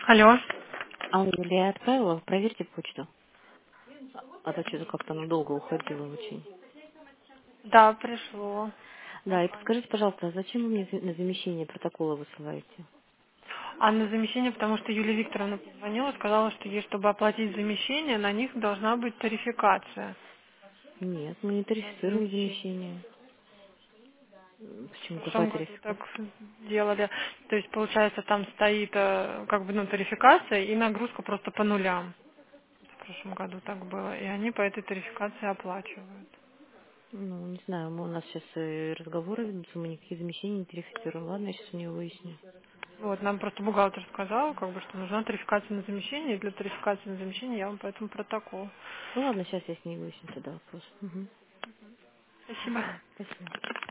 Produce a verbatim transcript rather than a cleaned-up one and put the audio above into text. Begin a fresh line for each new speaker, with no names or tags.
Алло.
А Юлия отправила, проверьте почту. А то что-то как-то оно долго уходило очень.
Да, пришло.
Да, и подскажите, пожалуйста, а зачем вы мне за- на замещение протокола высылаете?
А на замещение, потому что Юлия Викторовна позвонила, сказала, что ей, чтобы оплатить замещение, на них должна быть тарификация
Нет, мы не
на
тарифицируем
замещение.
замещение. М,
В
Почему? Какая
прошлом году так
тарификация?
делали. То есть, получается, там стоит э, как бы ну, тарификация и нагрузка просто по нулям. В прошлом году так было. И они по этой тарификации оплачивают.
Ну, не знаю, мы, у нас сейчас э, разговоры ведутся, мы никакие замещения не тарифицируем. Ладно, я сейчас у нее выясню.
Вот, нам просто бухгалтер сказал, как бы, что нужна тарификация на замещение, и для тарификации на замещение я вам поэтому протокол.
Ну ладно, сейчас я с ней выясню тогда вопрос. Угу.
Спасибо.
Спасибо.